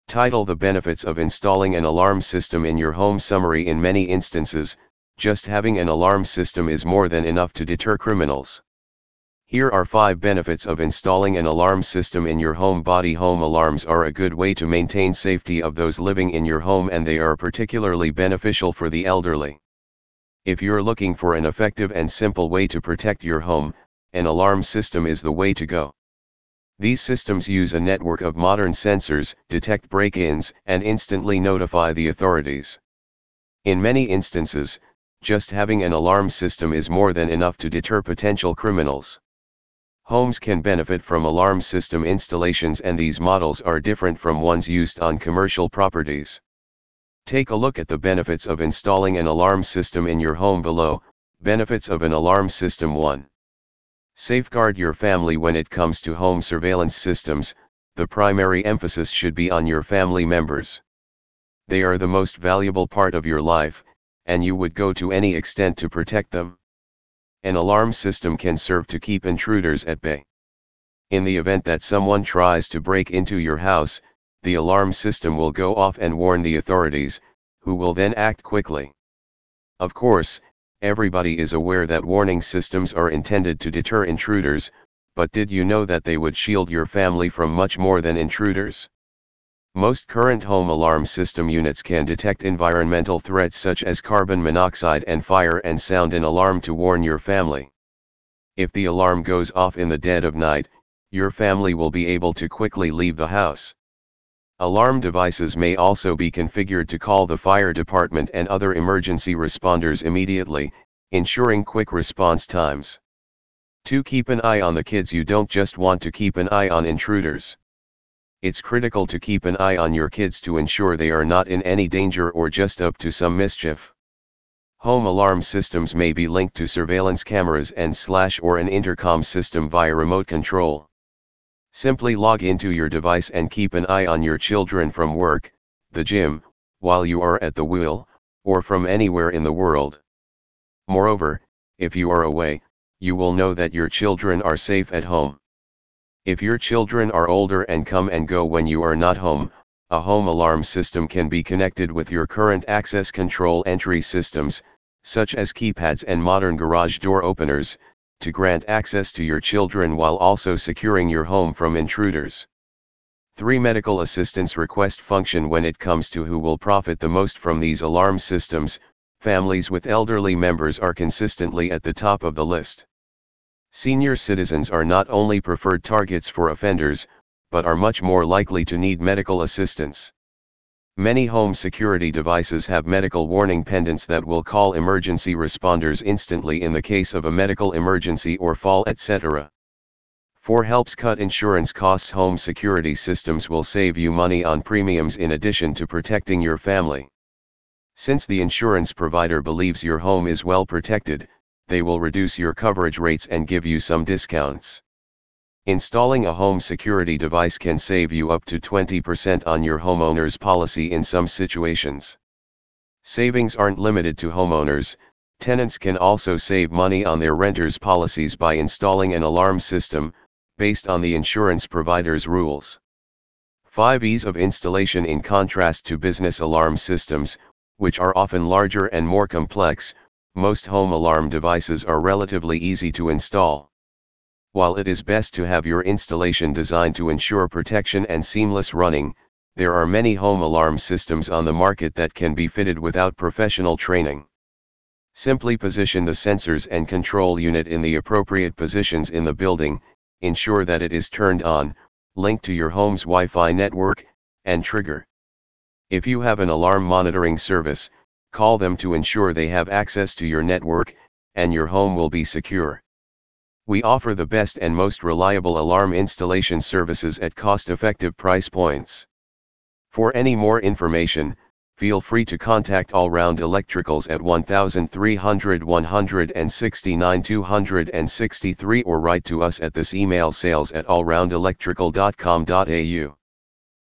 Title: The benefits of installing an alarm system in your home. Summary: in many instances, just having an alarm system is more than enough to deter criminals. Here are 5 benefits of installing an alarm system in your home. Home alarms are a good way to maintain safety of those living in your home, and they are particularly beneficial for the elderly. If you're looking for an effective and simple way to protect your home, an alarm system is the way to go. These systems use a network of modern sensors, detect break-ins, and instantly notify the authorities. In many instances, just having an alarm system is more than enough to deter potential criminals. Homes can benefit from alarm system installations, and these models are different from ones used on commercial properties. Take a look at the benefits of installing an alarm system in your home below. Benefits of an alarm system. 1. Safeguard your family. When it comes to home surveillance systems, the primary emphasis should be on your family members. They are the most valuable part of your life, and you would go to any extent to protect them. An alarm system can serve to keep intruders at bay. In the event that someone tries to break into your house, the alarm system will go off and warn the authorities, who will then act quickly. Of course, everybody is aware that warning systems are intended to deter intruders, but did you know that they would shield your family from much more than intruders? Most current home alarm system units can detect environmental threats such as carbon monoxide and fire, and sound an alarm to warn your family. If the alarm goes off in the dead of night, your family will be able to quickly leave the house. Alarm devices may also be configured to call the fire department and other emergency responders immediately, ensuring quick response times. 2. Keep an eye on the kids. You don't just want to keep an eye on intruders. It's critical to keep an eye on your kids to ensure they are not in any danger or just up to some mischief. Home alarm systems may be linked to surveillance cameras or an intercom system via remote control. Simply log into your device and keep an eye on your children from work, the gym, while you are at the wheel, or from anywhere in the world. Moreover, if you are away, you will know that your children are safe at home. If your children are older and come and go when you are not home, a home alarm system can be connected with your current access control entry systems, such as keypads and modern garage door openers, to grant access to your children while also securing your home from intruders. 3. Medical assistance request function. When it comes to who will profit the most from these alarm systems, families with elderly members are consistently at the top of the list. Senior citizens are not only preferred targets for offenders, but are much more likely to need medical assistance. Many home security devices have medical warning pendants that will call emergency responders instantly in the case of a medical emergency or fall, etc. 4. Helps cut insurance costs. Home security systems will save you money on premiums in addition to protecting your family. Since the insurance provider believes your home is well protected, they will reduce your coverage rates and give you some discounts. Installing a home security device can save you up to 20% on your homeowner's policy in some situations. Savings aren't limited to homeowners. Tenants can also save money on their renters' policies by installing an alarm system, based on the insurance provider's rules. 5. Ease of installation. In contrast to business alarm systems, which are often larger and more complex, most home alarm devices are relatively easy to install. While it is best to have your installation designed to ensure protection and seamless running, there are many home alarm systems on the market that can be fitted without professional training. Simply position the sensors and control unit in the appropriate positions in the building, ensure that it is turned on, linked to your home's Wi-Fi network, and trigger. If you have an alarm monitoring service, call them to ensure they have access to your network, and your home will be secure. We offer the best and most reliable alarm installation services at cost-effective price points. For any more information, feel free to contact All Round Electricals at 1300 169 263 or write to us at this email: sales@allroundelectrical.com.au.